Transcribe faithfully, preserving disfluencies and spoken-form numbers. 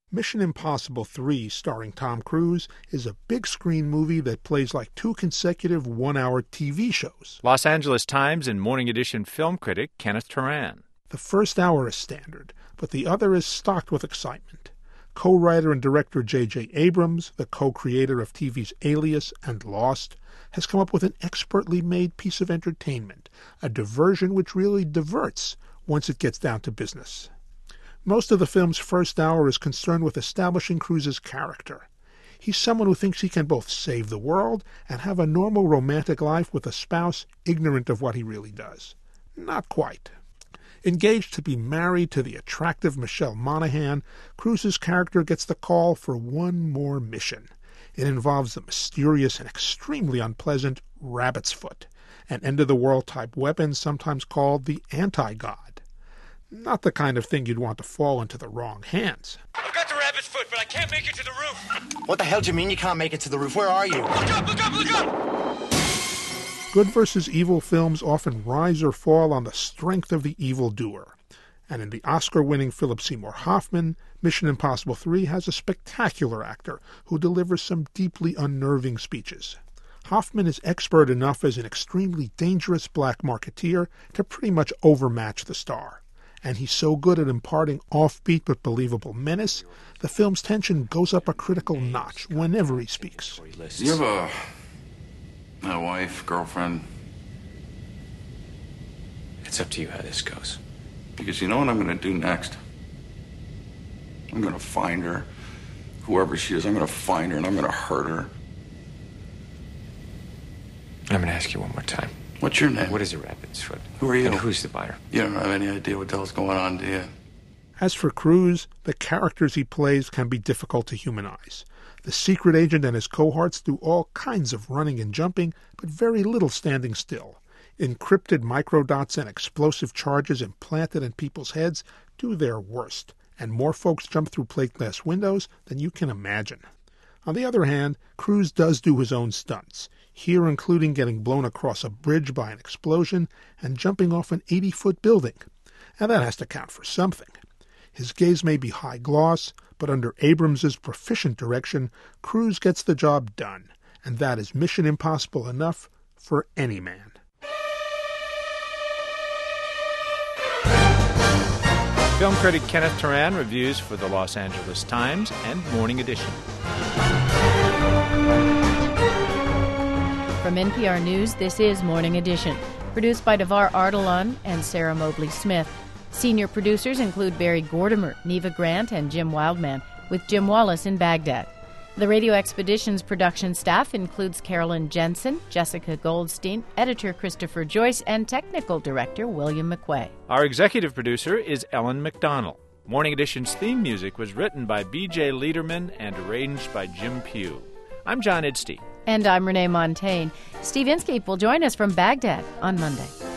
Mission Impossible three, starring Tom Cruise, is a big-screen movie that plays like two consecutive one-hour T V shows. Los Angeles Times and Morning Edition film critic Kenneth Turan. The first hour is standard, but the other is stocked with excitement. Co-writer and director J J Abrams, the co-creator of T V's Alias and Lost, has come up with an expertly made piece of entertainment, a diversion which really diverts once it gets down to business. Most of the film's first hour is concerned with establishing Cruise's character. He's someone who thinks he can both save the world and have a normal romantic life with a spouse ignorant of what he really does. Not quite. Engaged to be married to the attractive Michelle Monaghan, Cruise's character gets the call for one more mission. It involves the mysterious and extremely unpleasant Rabbit's Foot, an end-of-the-world type weapon sometimes called the Anti-God. Not the kind of thing you'd want to fall into the wrong hands. I've got the Rabbit's Foot, but I can't make it to the roof. What the hell do you mean you can't make it to the roof? Where are you? Look up, look up, look up! Good versus evil films often rise or fall on the strength of the evildoer. And in the Oscar-winning Philip Seymour Hoffman, Mission Impossible three has a spectacular actor who delivers some deeply unnerving speeches. Hoffman is expert enough as an extremely dangerous black marketeer to pretty much overmatch the star. And he's so good at imparting offbeat but believable menace, the film's tension goes up a critical notch whenever he speaks. Do you have a, a wife, girlfriend? It's up to you how this goes. Because you know what I'm going to do next? I'm going to find her. Whoever she is, I'm going to find her and I'm going to hurt her. I'm going to ask you one more time. What's your name? What is a Rabbit's Foot? Who are you? And who's the buyer? You don't have any idea what the hell's going on, do you? As for Cruise, the characters he plays can be difficult to humanize. The secret agent and his cohorts do all kinds of running and jumping, but very little standing still. Encrypted microdots and explosive charges implanted in people's heads do their worst, and more folks jump through plate glass windows than you can imagine. On the other hand, Cruise does do his own stunts, here including getting blown across a bridge by an explosion and jumping off an eighty-foot building. And that has to count for something. His gaze may be high gloss, but under Abrams's proficient direction, Cruise gets the job done, and that is mission impossible enough for any man. Film critic Kenneth Turan reviews for the Los Angeles Times and Morning Edition. From N P R News, this is Morning Edition, produced by Devar Ardalan and Sarah Mobley Smith. Senior producers include Barry Gordimer, Neva Grant, and Jim Wildman, with Jim Wallace in Baghdad. The Radio Expedition's production staff includes Carolyn Jensen, Jessica Goldstein, editor Christopher Joyce, and technical director William McQuay. Our executive producer is Ellen McDonnell. Morning Edition's theme music was written by B J Liederman and arranged by Jim Pugh. I'm John Idstein. And I'm Renee Montagne. Steve Inskeep will join us from Baghdad on Monday.